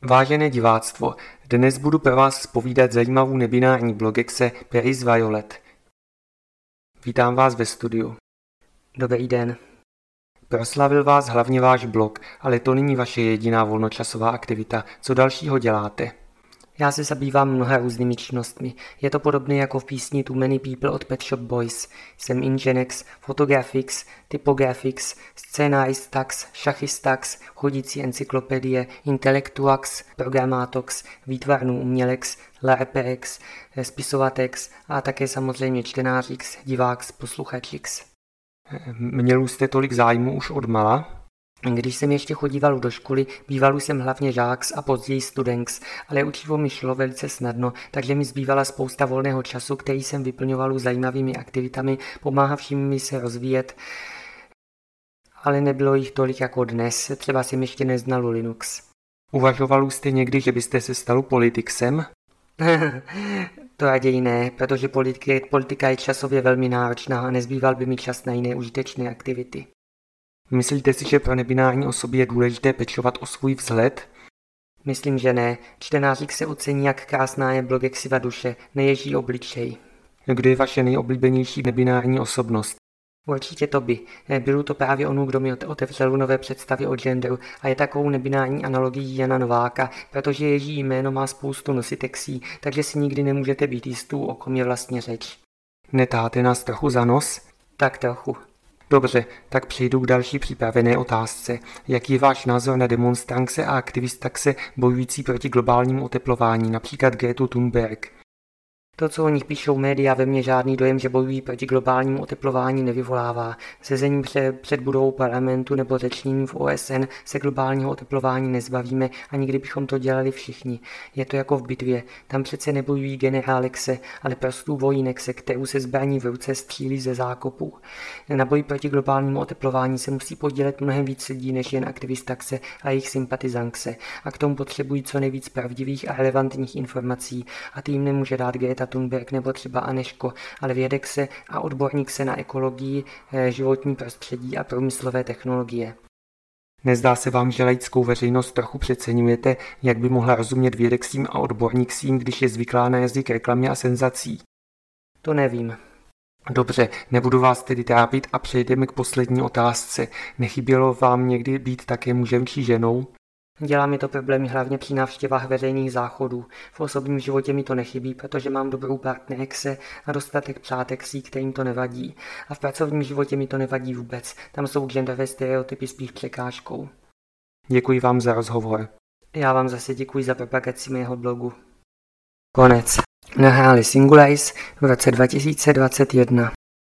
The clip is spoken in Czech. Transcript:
Vážené diváctvo, dnes budu pro vás zpovídat zajímavou nebinární blogexe Paris Violet. Vítám vás ve studiu. Dobrý den. Proslavil vás hlavně váš blog, ale to není vaše jediná volnočasová aktivita. Co dalšího děláte? Já se zabývám mnoha různými činnostmi. Je to podobné jako v písni Too Many People od Pet Shop Boys. Jsem Ingenex, Photographics, Typographics, Scénaristax, Šachistax, chodící encyklopedie, Intellectuax, Programátox, výtvarnou umělex, LARPex, spisovatex a také samozřejmě čtenářix, diváx, posluchačix. Měl jste tolik zájmu už odmala? Když jsem ještě chodíval do školy, býval jsem hlavně žáks a později students, ale učivo mi šlo velice snadno, takže mi zbývala spousta volného času, který jsem vyplňoval zajímavými aktivitami, pomáhavšími mi se rozvíjet, ale nebylo jich tolik jako dnes, třeba jsem ještě neznal Linux. Uvažoval jste někdy, že byste se stal politiksem? To raději ne, protože politika je časově velmi náročná a nezbýval by mi čas na jiné užitečné aktivity. Myslíte si, že pro nebinární osoby je důležité pečovat o svůj vzhled? Myslím, že ne. Čtenářík se ocení, jak krásná je blogexiva duše, neježí obličej. Kdo je vaše nejoblíbenější nebinární osobnost? Určitě to by. Byl to právě onu, kdo mi otevřel nové představy o genderu a je takovou nebinární analogií Jana Nováka, protože její jméno má spoustu nositexí, takže si nikdy nemůžete být jistou, o kom je vlastně řeč. Netáte nás trochu za nos? Tak trochu. Dobře, tak přejdu k další připravené otázce. Jaký je váš názor na demonstrance a aktivistaxe bojující proti globálnímu oteplování, například Gretu Thunberg? To, co o nich píšou média, ve mně žádný dojem, že bojují proti globálnímu oteplování nevyvolává. Sezením před budovou parlamentu nebo řečněním v OSN se globálního oteplování nezbavíme, ani kdybychom to dělali všichni. Je to jako v bitvě. Tam přece nebojují generálekse, ale prostou vojínekse, kterou se zbraní v ruce střílí ze zákopů. Na boji proti globálnímu oteplování se musí podílet mnohem víc lidí než jen aktivistaxe a jejich sympatizankse. A k tomu potřebují co nejvíc pravdivých a relevantních informací. A tým nemůže dát Greta Thunberg nebo třeba Aneško, ale vědek se a odborník se na ekologii, životní prostředí a průmyslové technologie. Nezdá se vám, že laickou veřejnost trochu přeceňujete, jak by mohla rozumět vědexím a odborníkům, když je zvyklá na jazyk reklamy a senzací? To nevím. Dobře, nebudu vás tedy trápit a přejdeme k poslední otázce. Nechybělo vám někdy být také mužem či ženou? Dělá mi to problémy hlavně při návštěvách veřejných záchodů. V osobním životě mi to nechybí, protože mám dobrou partnerxe a dostatek přáteksí, kterým to nevadí. A v pracovním životě mi to nevadí vůbec. Tam jsou genderové stereotypy spíš překážkou. Děkuji vám za rozhovor. Já vám zase děkuji za propagaci mého blogu. Konec. Nahráli Singularize v roce 2021.